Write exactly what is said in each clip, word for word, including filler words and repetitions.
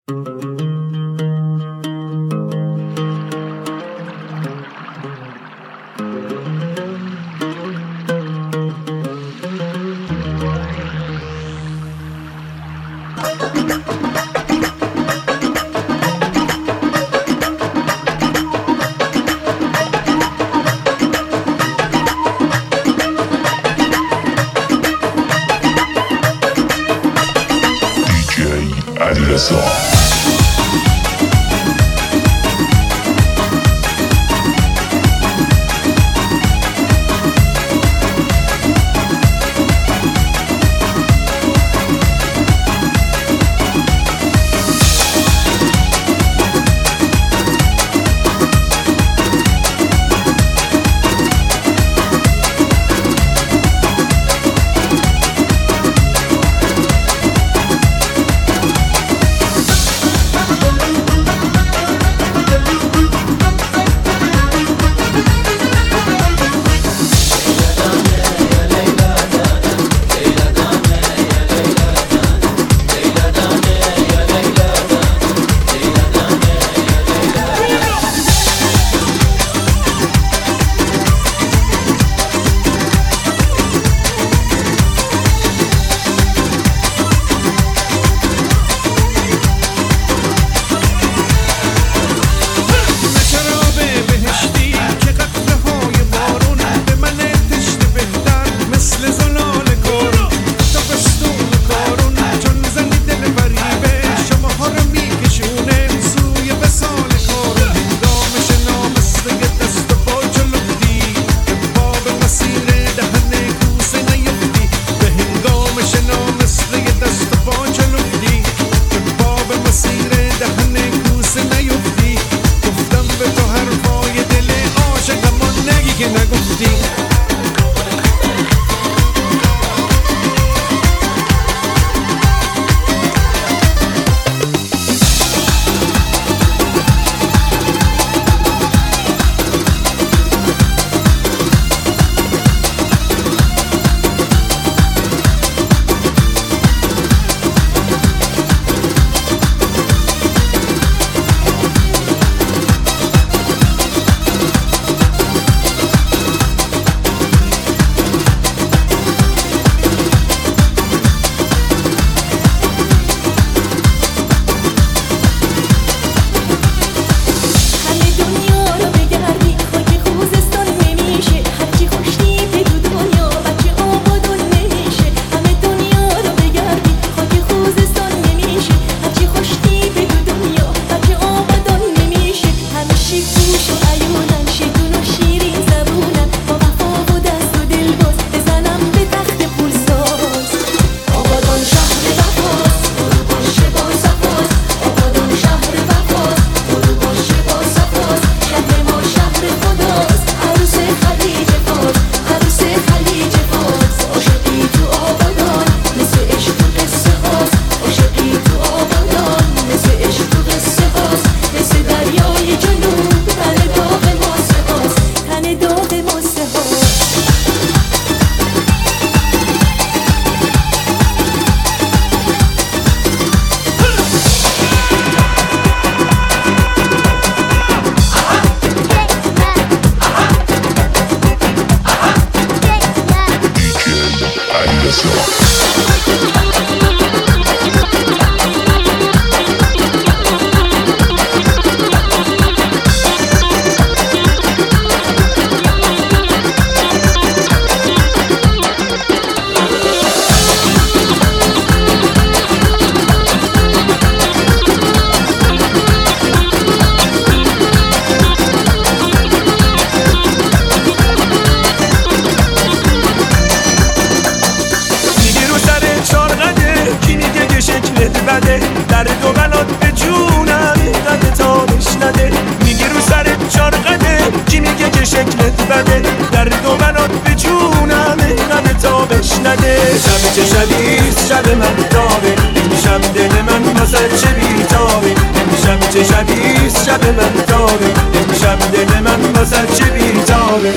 چه شبیست شب من تابه امشب دل من واسه چه بیتابه امشب چه شبیست شب من تابه امشب دل من واسه چه بیتابه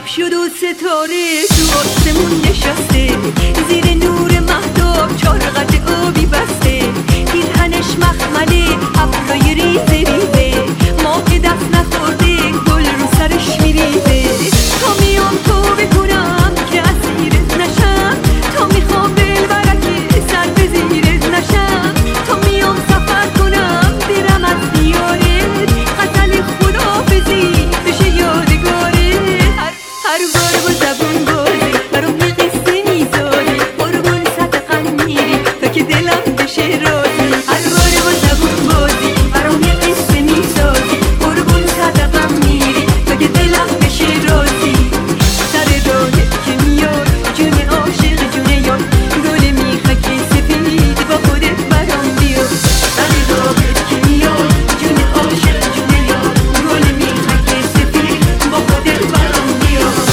شد و ستاره تو آسمون نشسته، زیر نور مهتاب چار قد آبی بسته، پیرهنش مخمله ابرای ریزه ریزه، ما که دست نخورده گل رو سرش میریزه. تا میام تو بکنم که اسیرت نشم، تا میخوام دلبرک سر به زیرت نشم، تا میام سفر کنم برم از دیارت، غزل خداحافظی بشه یادگاره. هر هر بار با زبون بازی برام یه قصه میذاری، قربون صدقم میری تا که دلم بشه راضی. هر بار با زبون بازی برام یه قصه میذاری، قربون صدقم میری تا که دلم بشه راضی. سر راهت که میاد جون عاشق جون یاد، گل میخک سفید با خودت برام بیاد. سر راهت که میاد جون عاشق جون یاد، گل میخک سفید با خودت برام بیاد.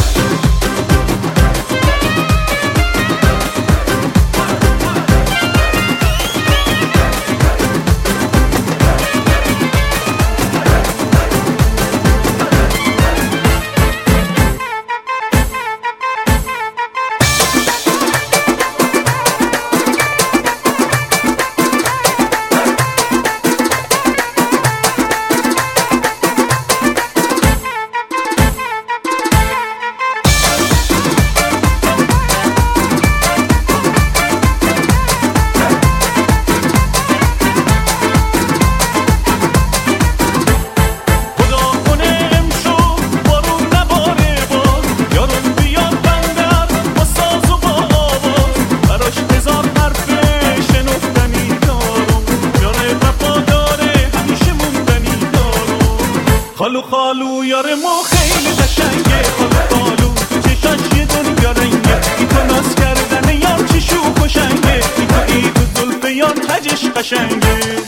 خالو خالو یار ما خیلی قشنگه، خالو خالو تو چشاش یه دنیا رنگه، این تو ناز کردن یار چی شوخ و شنگه، این تو ای تو زلف یار تجش قشنگه.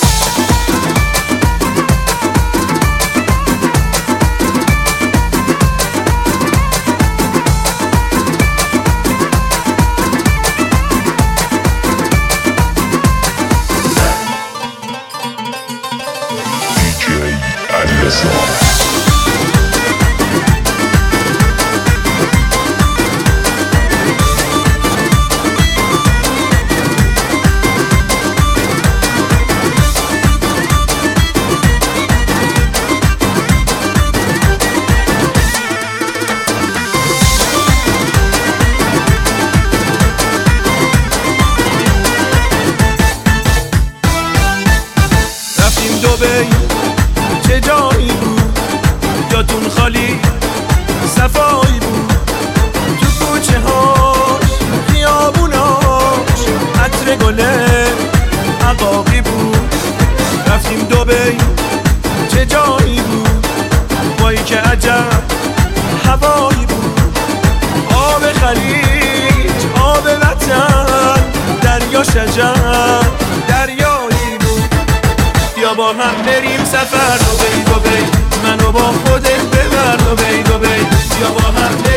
دبی چه جایی بود، جاتون خالی صفایی بود، تو کوچه هاش خیابوناش عطر گله عقاقی بود. رفتیم دبی چه جایی بود، وای که عجب هوایی بود، آب خلیج آب وطن دریا شجر دریایی بود. یا با هم بریم سفر دبی دبی، منو با خودت ببر دبی دبی، یا با هم